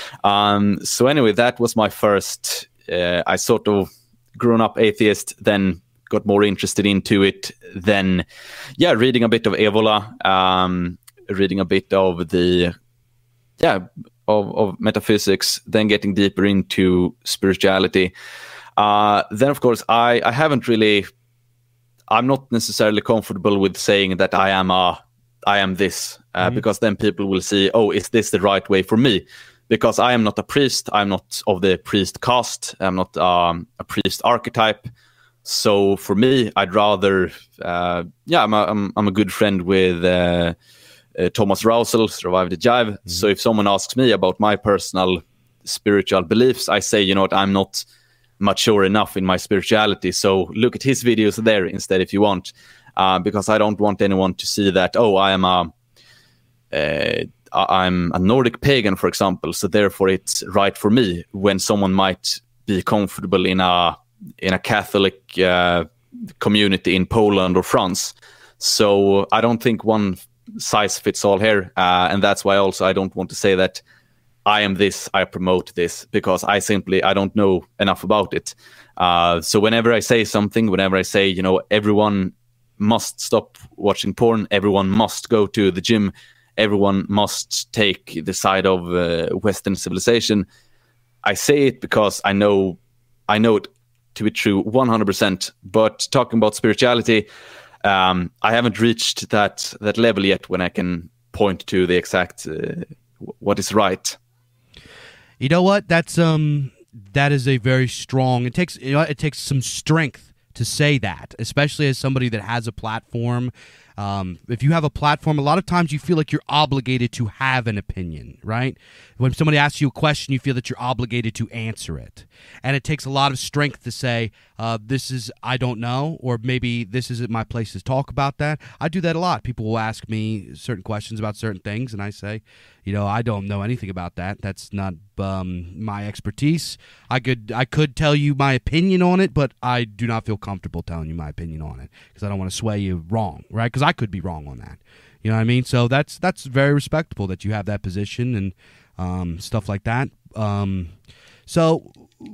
Um, so anyway, that was my first. Uh, I sort of grown up atheist, then got more interested into it. Then, yeah, reading a bit of Evola, um, reading a bit of the yeah of, of metaphysics, then getting deeper into spirituality. Uh, then, of course, I, I haven't really, I'm not necessarily comfortable with saying that I am a, I am this, uh, mm-hmm. because then people will see, oh, is this the right way for me? Because I am not a priest. I'm not of the priest caste. I'm not um, a priest archetype. So for me, I'd rather, uh, yeah, I'm a, I'm, I'm a good friend with uh, uh, Thomas Rousel, Survive the Jive. Mm-hmm. So if someone asks me about my personal spiritual beliefs, I say, you know what, I'm not mature enough in my spirituality, so look at his videos there instead if you want, uh, because I don't want anyone to see that, oh, I am a uh, I'm a Nordic pagan, for example, so therefore it's right for me, when someone might be comfortable in a in a Catholic uh, community in Poland or France. So I don't think one size fits all here, uh, and that's why also I don't want to say that I am this, I promote this, because I simply, I don't know enough about it. Uh, so whenever I say something, whenever I say, you know, everyone must stop watching porn, everyone must go to the gym, everyone must take the side of uh, Western civilization, I say it because I know, I know it to be true one hundred percent. But talking about spirituality, um, I haven't reached that, that level yet when I can point to the exact uh, what is right. You know what? That's um, that is a very strong. It takes you know, it takes some strength to say that, especially as somebody that has a platform. Um, if you have a platform, a lot of times you feel like you're obligated to have an opinion, right? When somebody asks you a question, you feel that you're obligated to answer it. And it takes a lot of strength to say, uh, this is, I don't know, or maybe this isn't my place to talk about that. I do that a lot. People will ask me certain questions about certain things, and I say, you know, I don't know anything about that. That's not um, my expertise. I could I could tell you my opinion on it, but I do not feel comfortable telling you my opinion on it because I don't want to sway you wrong, right? Because I could be wrong on that. You know what I mean? So that's that's very respectable that you have that position and um, stuff like that. Um, so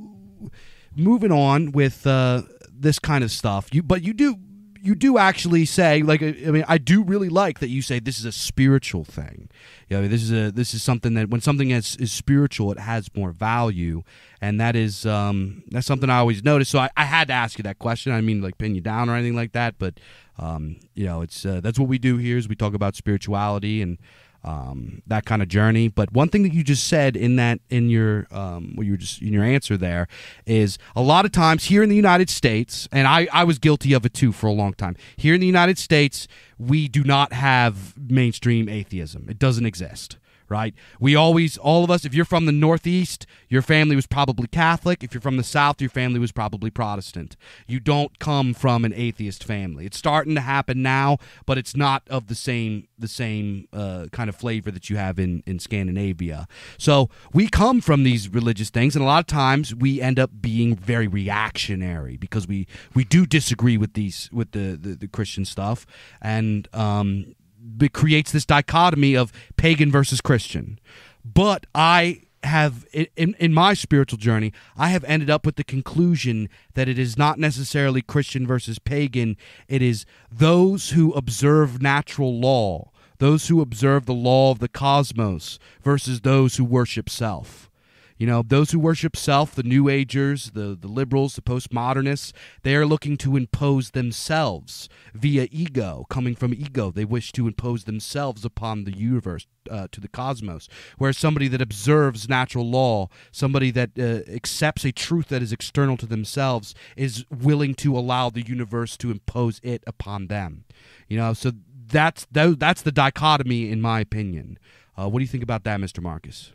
moving on with uh, this kind of stuff, you but you do you do actually say, like, I mean, I do really like that you say this is a spiritual thing. You know, this is a this is something that when something is, is spiritual, it has more value, and that is um, that's something I always notice. So I, I had to ask you that question. I mean, like pin you down or anything like that, but um, you know, it's uh, that's what we do here is we talk about spirituality and um, that kind of journey. But one thing that you just said in that in your um, what you were just in your answer there is a lot of times here in the United States, and I, I was guilty of it too for a long time. Here in the United States, we do not have mainstream atheism. It doesn't exist. Right? We always, all of us, if you're from the Northeast, your family was probably Catholic. If you're from the South, your family was probably Protestant. You don't come from an atheist family. It's starting to happen now, but it's not of the same the same uh, kind of flavor that you have in, in Scandinavia. So we come from these religious things, and a lot of times we end up being very reactionary because we, we do disagree with these with the, the, the Christian stuff, and um it creates this dichotomy of pagan versus Christian. But I have, in, in my spiritual journey, I have ended up with the conclusion that it is not necessarily Christian versus pagan. It is those who observe natural law, those who observe the law of the cosmos versus those who worship self. You know, those who worship self, the New Agers, the, the liberals, the postmodernists, they are looking to impose themselves via ego, coming from ego. They wish to impose themselves upon the universe, uh, to the cosmos. Whereas somebody that observes natural law, somebody that uh, accepts a truth that is external to themselves, is willing to allow the universe to impose it upon them. You know, so that's that, that's the dichotomy, in my opinion. Uh, what do you think about that, Mister Marcus?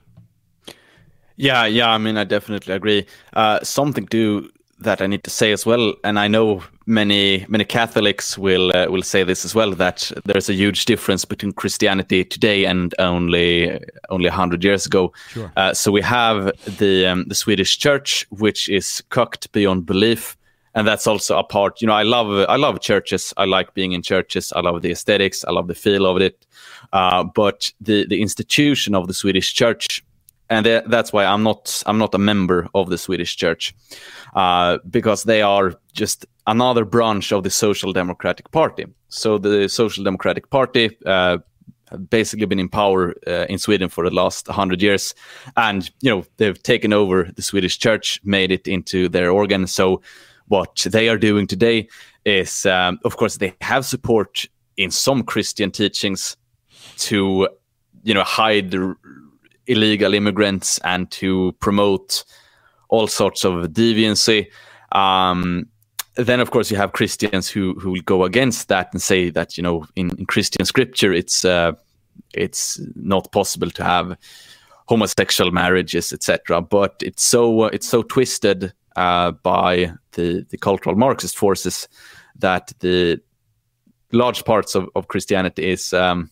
Yeah, yeah. I mean, I definitely agree. Uh, something to that I need to say as well, and I know many many Catholics will uh, will say this as well, that there's a huge difference between Christianity today and only only a hundred years ago. Sure. Uh, so we have the um, the Swedish Church, which is cocked beyond belief, and that's also a part. You know, I love I love churches. I like being in churches. I love the aesthetics. I love the feel of it. Uh, but the the institution of the Swedish Church. And that's why I'm not I'm not a member of the Swedish Church, uh, because they are just another branch of the Social Democratic Party. So the Social Democratic Party uh, have basically been in power uh, in Sweden for the last hundred years, and you know they've taken over the Swedish Church, made it into their organ. So what they are doing today is, um, of course, they have support in some Christian teachings to, you know, hide the illegal immigrants and to promote all sorts of deviancy. Um, then, of course, you have Christians who who will go against that and say that, you know, in, in Christian scripture, it's uh, it's not possible to have homosexual marriages, et cetera. But it's so uh, it's so twisted uh, by the the cultural Marxist forces that the large parts of, of Christianity is um,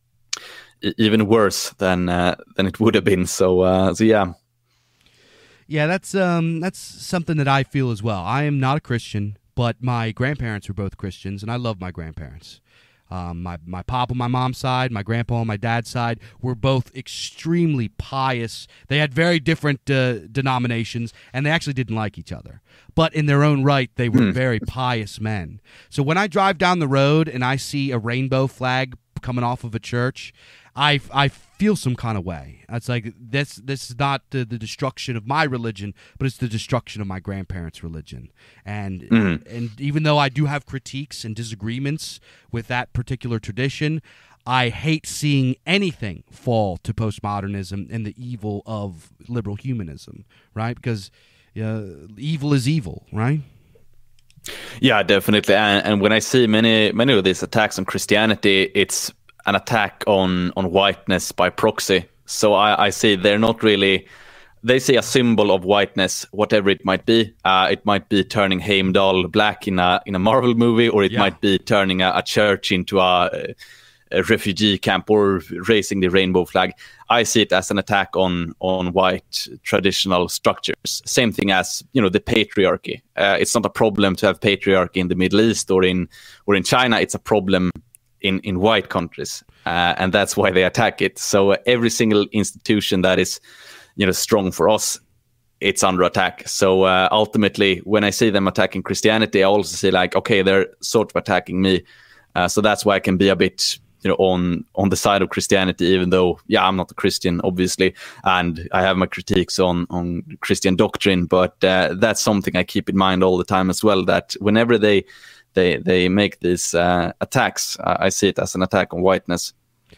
even worse than uh, than it would have been. So, uh, so yeah, yeah, that's um, that's something that I feel as well. I am not a Christian, but my grandparents were both Christians, and I love my grandparents. Um, my my pop on my mom's side, my grandpa on my dad's side were both extremely pious. They had very different uh, denominations, and they actually didn't like each other. But in their own right, they were very pious men. So when I drive down the road and I see a rainbow flag coming off of a church, I, I feel some kind of way. It's like, this this is not the, the destruction of my religion, but it's the destruction of my grandparents' religion. And mm-hmm. and even though I do have critiques and disagreements with that particular tradition, I hate seeing anything fall to postmodernism and the evil of liberal humanism, right? Because uh, evil is evil, right? Yeah, definitely. And, and when I see many many of these attacks on Christianity, it's an attack on on whiteness by proxy. So I, I say they're not really, they say a symbol of whiteness, whatever it might be. Uh, it might be turning Heimdall black in a in a Marvel movie, or it yeah. might be turning a, a church into a, a refugee camp, or raising the rainbow flag. I see it as an attack on on white traditional structures. Same thing as, you know, the patriarchy. Uh, it's not a problem to have patriarchy in the Middle East or in or in China. It's a problem in in white countries, uh, and that's why they attack it. So uh, every single institution that is, you know, strong for us, it's under attack. So uh, ultimately, when I see them attacking Christianity, I also say, like, okay, they're sort of attacking me. Uh, so that's why I can be a bit, you know, on on the side of Christianity, even though, yeah, I'm not a Christian, obviously, and I have my critiques on on Christian doctrine. But uh, that's something I keep in mind all the time as well, that whenever they They they make these uh, attacks, uh, I see it as an attack on whiteness.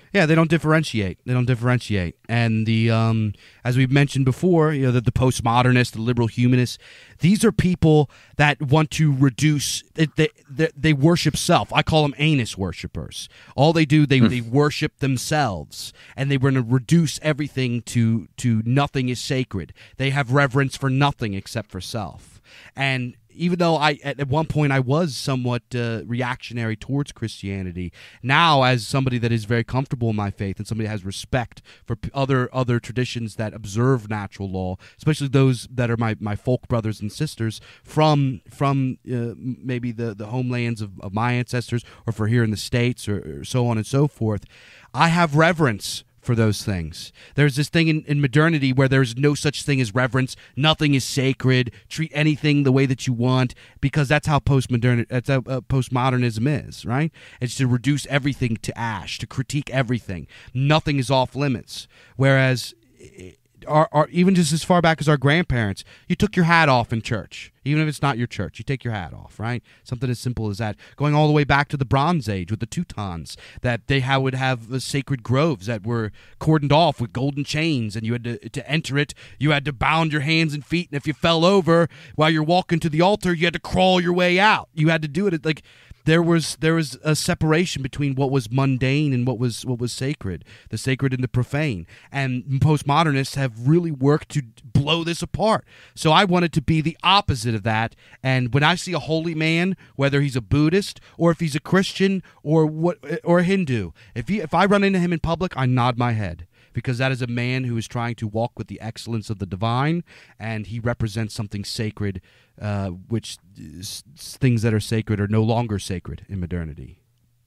Yeah, they don't differentiate. They don't differentiate. And the um, as we've mentioned before, you know, the, the postmodernists, the liberal humanists, these are people that want to reduce. They they, they worship self. I call them anus worshipers. All they do, they, they worship themselves, and they want to reduce everything to to nothing is sacred. They have reverence for nothing except for self. And even though I at one point I was somewhat uh, reactionary towards Christianity, now as somebody that is very comfortable in my faith and somebody that has respect for p- other other traditions that observe natural law, especially those that are my, my folk brothers and sisters from from uh, maybe the, the homelands of, of my ancestors, or for here in the States, or, or so on and so forth, I have reverence for those things. There's this thing in, in modernity where there's no such thing as reverence. Nothing is sacred. Treat anything the way that you want, because that's how postmodern that's how uh, postmodernism is, right? It's to reduce everything to ash, to critique everything. Nothing is off limits. Whereas Our, our, even just as far back as our grandparents, you took your hat off in church. Even if it's not your church, you take your hat off, right? Something as simple as that. Going all the way back to the Bronze Age with the Teutons, that they would have uh, sacred groves that were cordoned off with golden chains, and you had to, to enter it, you had to bound your hands and feet, and if you fell over while you're walking to the altar, you had to crawl your way out. You had to do it like... There was there was a separation between what was mundane and what was what was sacred, the sacred and the profane. And postmodernists have really worked to blow this apart. So I wanted to be the opposite of that. And when I see a holy man, whether he's a Buddhist or if he's a Christian or what or a Hindu, if he if I run into him in public, I nod my head. Because that is a man who is trying to walk with the excellence of the divine, and he represents something sacred, uh, which is, things that are sacred are no longer sacred in modernity.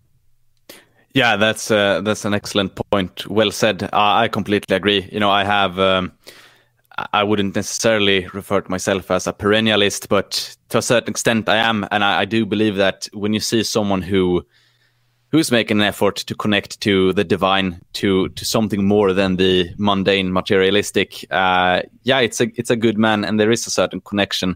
Yeah, that's uh, that's an excellent point. Well said. Uh, I completely agree. You know, I have. Um, I wouldn't necessarily refer to myself as a perennialist, but to a certain extent, I am, and I, I do believe that when you see someone who. who's making an effort to connect to the divine, to to something more than the mundane, materialistic. Uh, yeah, it's a it's a good man, and there is a certain connection.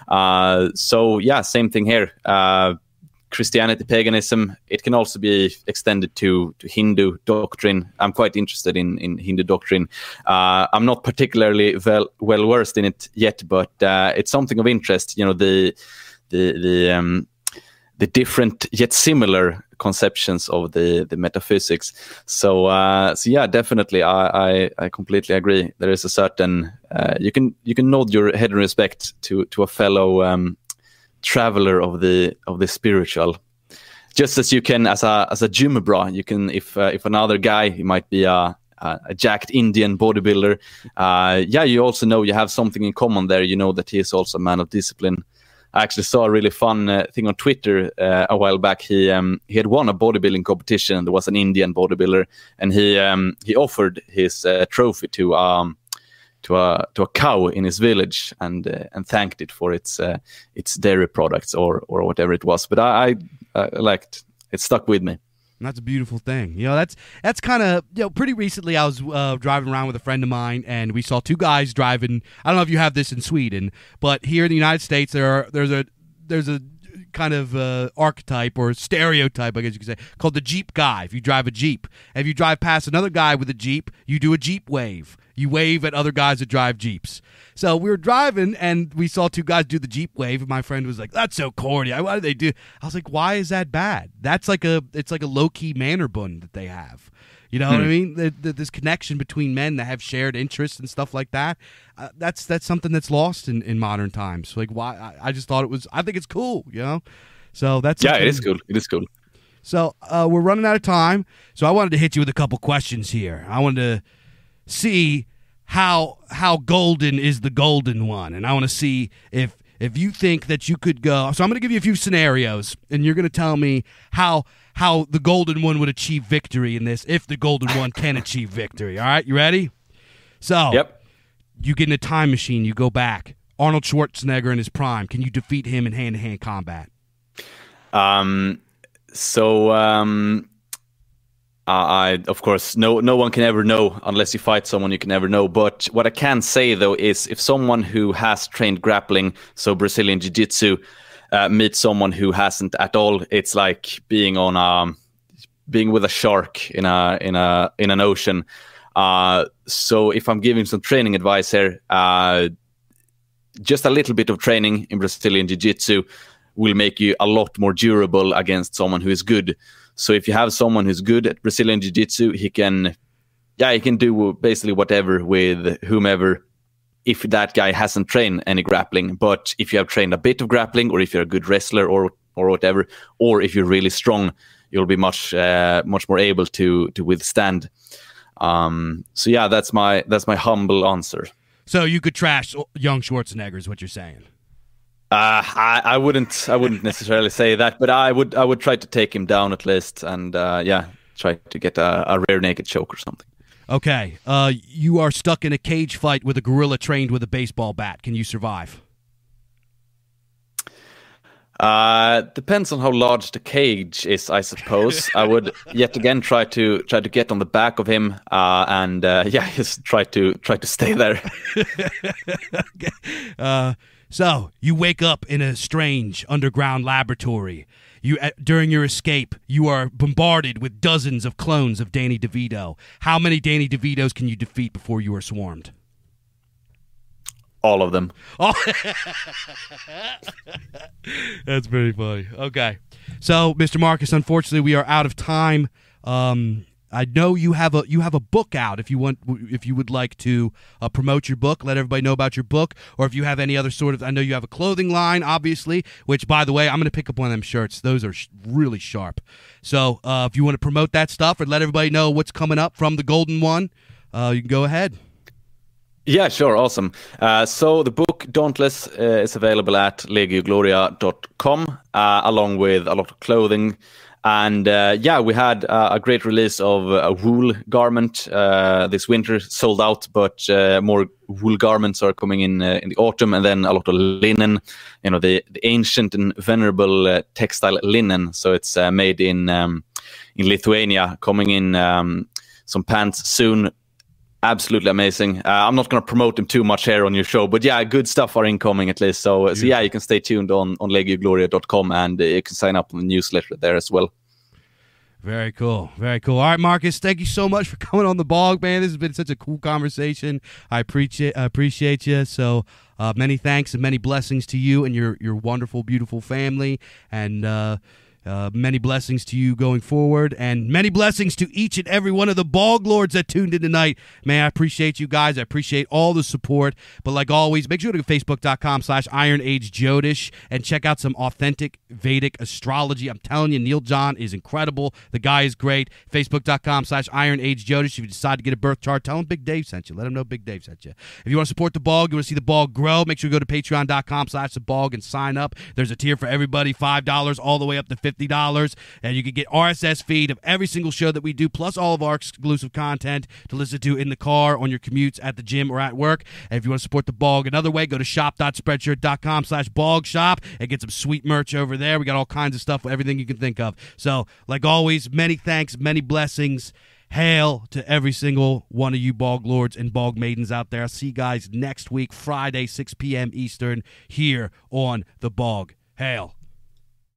Uh, so yeah, same thing here. Uh, Christianity, paganism, it can also be extended to, to Hindu doctrine. I'm quite interested in, in Hindu doctrine. Uh, I'm not particularly well well versed in it yet, but uh, it's something of interest. You know, the the the um, the different yet similar conceptions of the, the metaphysics. So, uh, so yeah, definitely, I, I, I completely agree. There is a certain uh, you can you can nod your head in respect to to a fellow um, traveler of the of the spiritual, just as you can as a as a gym bra. You can if uh, if another guy, he might be a a jacked Indian bodybuilder. Uh, yeah, you also know you have something in common there. You know that he is also a man of discipline. I actually saw a really fun uh, thing on Twitter uh, a while back. He um, he had won a bodybuilding competition. There was an Indian bodybuilder, and he um, he offered his uh, trophy to um to a to a cow in his village, and uh, and thanked it for its uh, its dairy products or or whatever it was. But I, I, I liked it. Stuck with me. And that's a beautiful thing. You know, that's that's kind of, you know, pretty recently I was uh, driving around with a friend of mine, and we saw two guys driving. I don't know if you have this in Sweden, but here in the United States, there are there's a there's a kind of uh, archetype or stereotype, I guess you could say, called the Jeep guy. If you drive a Jeep, and if you drive past another guy with a Jeep, you do a Jeep wave. You wave at other guys that drive Jeeps. So we were driving, and we saw two guys do the Jeep wave, and my friend was like, "That's so corny. Why do they do?" I was like, "Why is that bad? That's like a it's like a low key mannerbund that they have." You know hmm. what I mean? The, the, this connection between men that have shared interests and stuff like that. Uh, that's that's something that's lost in, in modern times. Like, why? I, I just thought it was. I think it's cool. You know. So that's yeah, it is cool. It is cool. So uh, we're running out of time. So I wanted to hit you with a couple questions here. I wanted to see how how golden is the golden one, and I want to see if if you think that you could go. So I'm going to give you a few scenarios, and you're going to tell me how how the golden one would achieve victory in this, if the golden one can achieve victory. All right, you ready? So yep. You get in a time machine, you go back. Arnold Schwarzenegger in his prime. Can you defeat him in hand-to-hand combat? Um. So um. Uh, I, of course, no no one can ever know unless you fight someone you can never know. But what I can say, though, is if someone who has trained grappling, so Brazilian Jiu-Jitsu, uh, meets someone who hasn't at all, it's like being on a being with a shark in a in a in an ocean. Uh, so if I'm giving some training advice here, uh, just a little bit of training in Brazilian Jiu-Jitsu will make you a lot more durable against someone who is good. So if you have someone who's good at Brazilian Jiu-Jitsu, he can, yeah, he can do basically whatever with whomever, if that guy hasn't trained any grappling. But if you have trained a bit of grappling, or if you're a good wrestler, or or whatever, or if you're really strong, you'll be much uh, much more able to to withstand. Um, so yeah, that's my that's my humble answer. So you could trash young Schwarzenegger, is what you're saying? Uh, I, I wouldn't I wouldn't necessarily say that, but I would I would try to take him down at least, and uh, yeah, try to get a, a rear naked choke or something. Okay, uh, you are stuck in a cage fight with a gorilla trained with a baseball bat. Can you survive? Uh, depends on how large the cage is, I suppose. I would yet again try to try to get on the back of him, uh, and uh, yeah, just try to try to stay there. Okay. Uh, so you wake up in a strange underground laboratory. You uh, during your escape, you are bombarded with dozens of clones of Danny DeVito. How many Danny DeVitos can you defeat before you are swarmed? All of them. Oh. That's pretty funny. Okay. So, Mister Marcus, unfortunately, we are out of time. Um, I know you have a you have a book out. If you want, if you would like to uh, promote your book, let everybody know about your book, or if you have any other sort of. I know you have a clothing line, obviously. Which, by the way, I'm going to pick up one of them shirts. Those are sh- really sharp. So, uh, if you want to promote that stuff or let everybody know what's coming up from the Golden One, uh, you can go ahead. Yeah, sure. Awesome. Uh, so the book Dauntless uh, is available at legio gloria dot com, uh, along with a lot of clothing. And uh, yeah, we had uh, a great release of a wool garment uh, this winter, sold out, but uh, more wool garments are coming in uh, in the autumn, and then a lot of linen, you know, the, the ancient and venerable uh, textile linen. So it's uh, made in um, in Lithuania, coming in um, some pants soon. Absolutely amazing. Uh, I'm not going to promote them too much here on your show, but yeah, good stuff are incoming at least. So, so yeah, you can stay tuned on, on legio gloria dot com, and uh, you can sign up on the newsletter there as well. Very cool. Very cool. All right, Marcus, thank you so much for coming on the Bog, man. This has been such a cool conversation. I appreciate I appreciate you. So uh, many thanks and many blessings to you and your, your wonderful, beautiful family. And uh Uh, many blessings to you going forward, and many blessings to each and every one of the Bog Lords that tuned in tonight. Man, I appreciate you guys. I appreciate all the support. But like always, make sure to go to facebook.com slash Iron Age Jodish and check out some authentic Vedic astrology. I'm telling you, Neil John is incredible. The guy is great. Facebook.com slash Iron Age Jodish. If you decide to get a birth chart, tell him Big Dave sent you. Let him know Big Dave sent you. If you want to support the Bog, you want to see the Bog grow, make sure to go to patreon.com slash the Bog and sign up. There's a tier for everybody, five dollars all the way up to fifty dollars, and you can get R S S feed of every single show that we do, plus all of our exclusive content to listen to in the car, on your commutes, at the gym, or at work. And if you want to support the Bog another way, go to shop.spreadshirt.com slash bog shop and get some sweet merch over there. We got all kinds of stuff, everything you can think of. So, like always, many thanks, many blessings. Hail to every single one of you Bog Lords and Bog Maidens out there. I'll see you guys next week, Friday, six p.m. Eastern, here on The Bog. Hail.